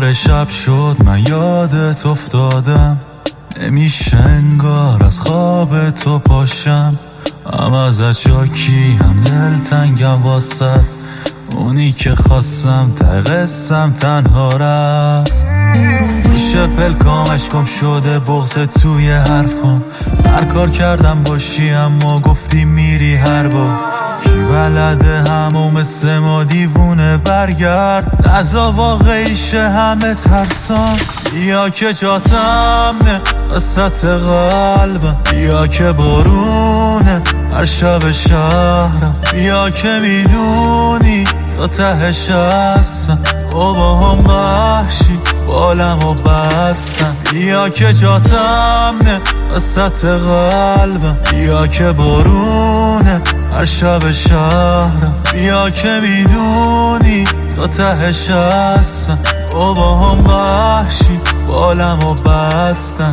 آخه شب شد من یادت افتادم، نمیشه انگار از خواب تو پاشم. هم ازت شاکی هم دلتنگم واسه اونی که خواستم ته قسم تنها رفت. میشه پلکام اشکم شده بغض توی حرفم، هر کار کردم باشی اما گفتی میری هر بار. کی بلده همو مثل ما دیوونه برگرد، نزا واقعیشه همه ترسان. بیا که جاتم نه وسط قلبم، بیا که بارونه هر شب شهرم، بیا که میدونی تا تهش هستم و با هم وحشی بالم و بستم. بیا که جاتم نه وسط قلبم، بیا که بارونه هر شب شهرم، بیا که میدونی تا تهش هستم و با هم وحشی بالم و بستم.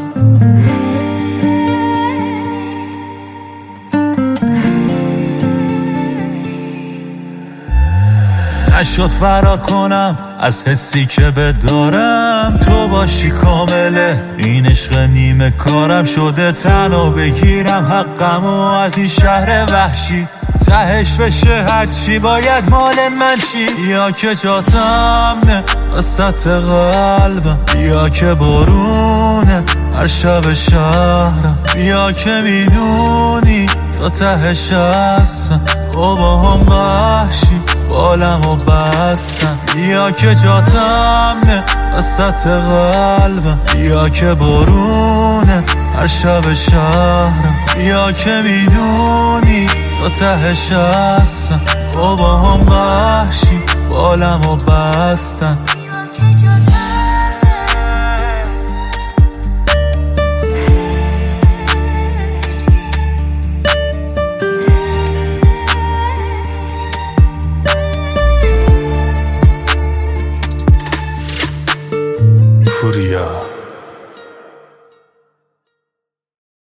نشد فرار کنم از حسی که بدارم، تو باشی کامله این عشق نیمه کارم شده. تنها بگیرم حقمو از این شهر وحشی، تهش بشه هرچی باید مال من شی. بیا که جاتم نه وسط قلبم، بیا که بارونه هر شب شهرم، بیا که میدونی تا تهش هستم و با هم وحشی بالم و بستم. بیا که جاتم نه وسط قلبم، بیا که بارونه هر شب شهرم، بیا که میدونی تا تهش هستم و با هم وحشی بالم و بستم.